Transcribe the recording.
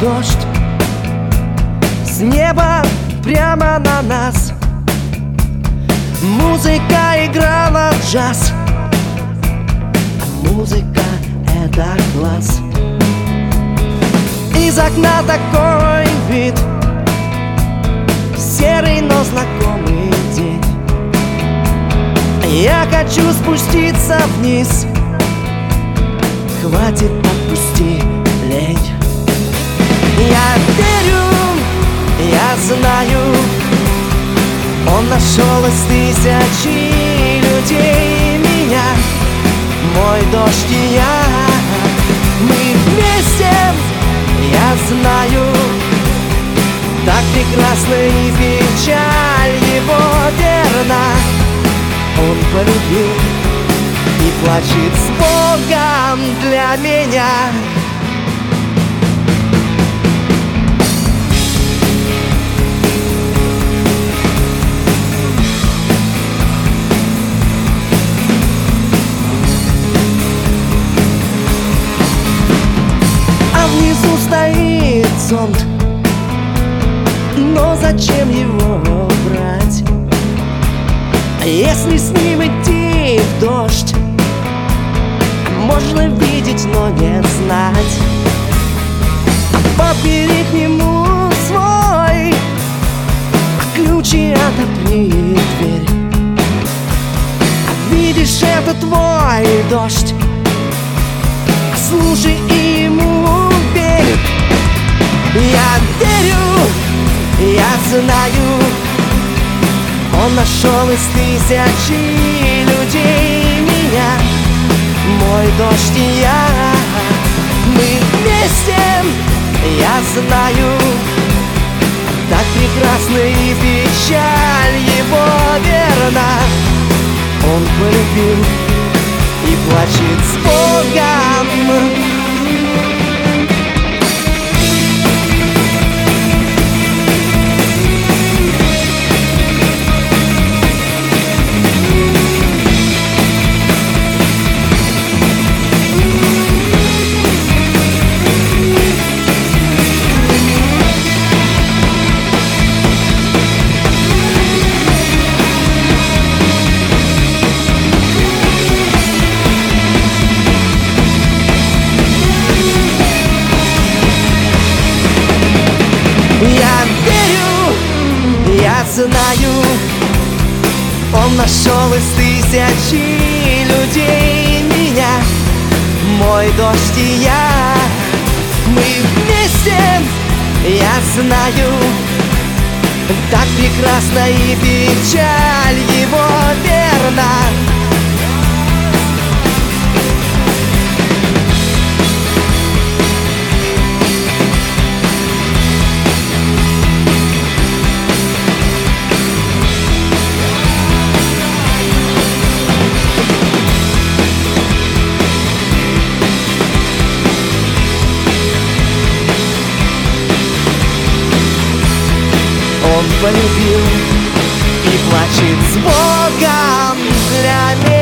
дождь с неба прямо на нас. Музыка играла джаз, а музыка — это класс. Из окна такой вид, серый, но знакомый день. Я хочу спуститься вниз, хватит, отпусти лень. Я верю, я знаю, он нашел из тысячи людей меня, мой дождь и я. Мы вместе, я знаю, так прекрасна и печаль его верна. Он полюбил и плачет с Богом для меня. А внизу стоит зонт, но зачем его брать, если с ним идти в дождь? Можно видеть, но не знать. Подбери к нему свой ключ и отопри дверь. Видишь, это твой дождь, слушай и ему верь. Я верю, я знаю, он нашел из тысячи людей меня, мой дождь и я. Мы вместе, я знаю, так прекрасна и печаль его верна. Он полюбил и плачет с Богом. Я верю, я знаю, он нашел из тысячи людей меня, мой дождь и я. Мы вместе, я знаю, так прекрасна и печаль его верна. Он полюбил и плачет с Богом для меня.